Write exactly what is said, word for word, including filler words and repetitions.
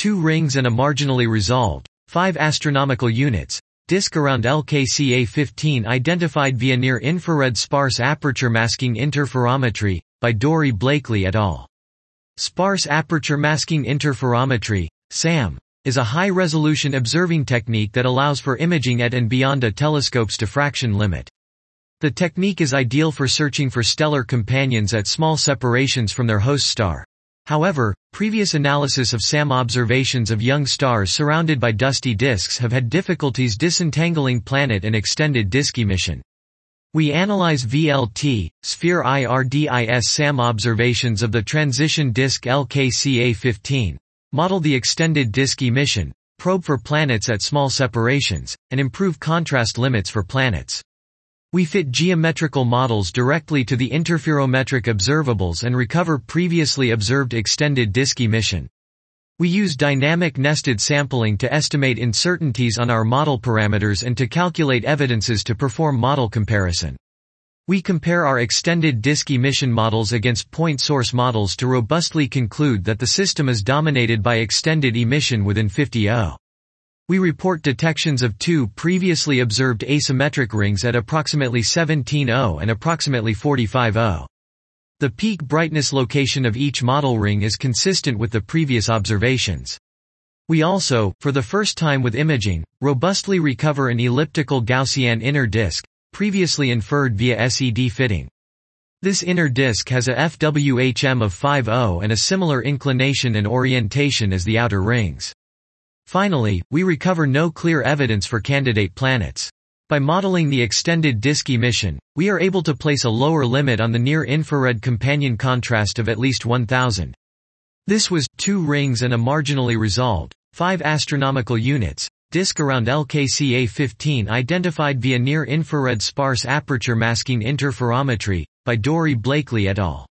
two rings and a marginally resolved, five astronomical units, disk around L K C A fifteen identified via near-infrared sparse aperture masking interferometry, by Dory Blakely et al. Sparse aperture masking interferometry, SAM, is a high-resolution observing technique that allows for imaging at and beyond a telescope's diffraction limit. The technique is ideal for searching for stellar companions at small separations from their host star. However, previous analysis of SAM observations of young stars surrounded by dusty disks have had difficulties disentangling planet and extended disk emission. We analyze V L T, sphere I R D I S SAM observations of the transition disk L K C A fifteen, model the extended disk emission, probe for planets at small separations, and improve contrast limits for planets. We fit geometrical models directly to the interferometric observables and recover previously observed extended disk emission. We use dynamic nested sampling to estimate uncertainties on our model parameters and to calculate evidences to perform model comparison. We compare our extended disk emission models against point source models to robustly conclude that the system is dominated by extended emission within fifty O. We report detections of two previously observed asymmetric rings at approximately seventeen O and approximately forty-five O. The peak brightness location of each model ring is consistent with the previous observations. We also, for the first time with imaging, robustly recover an elliptical Gaussian inner disk, previously inferred via S E D fitting. This inner disk has a F W H M of five O and a similar inclination and orientation as the outer rings. Finally, we recover no clear evidence for candidate planets. By modeling the extended disk emission, we are able to place a lower limit on the near-infrared companion contrast of at least one thousand. This was two rings and a marginally resolved, five astronomical units, disk around L K C A fifteen identified via near-infrared sparse aperture masking interferometry, by Dory Blakely et al.